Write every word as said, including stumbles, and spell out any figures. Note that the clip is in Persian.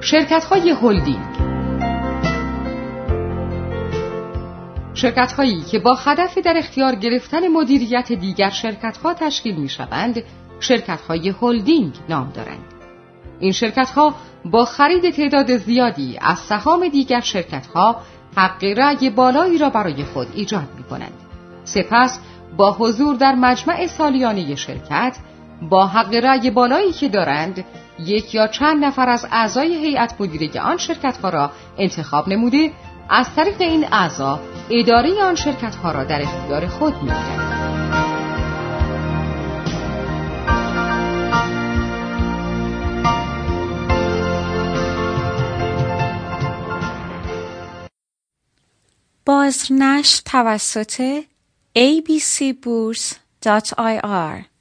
شرکت‌های هلدینگ. شرکت‌هایی که با هدف در اختیار گرفتن مدیریت دیگر شرکت‌ها تشکیل می‌شوند، شرکت‌های هلدینگ نام دارند. این شرکت‌ها با خرید تعداد زیادی از سهام دیگر شرکت‌ها حق رأی بالایی را برای خود ایجاد می‌کنند. سپس با حضور در مجمع سالیانه شرکت، با حق رأی بالایی که دارند، یک یا چند نفر از اعضای هیئت مدیره آن شرکت‌ها را انتخاب نموده، از طریق این اعضا اداره آن شرکت‌ها را در اختیار خود می‌گیرند. بازنشر توسط ای بی سی بورس دات آی آر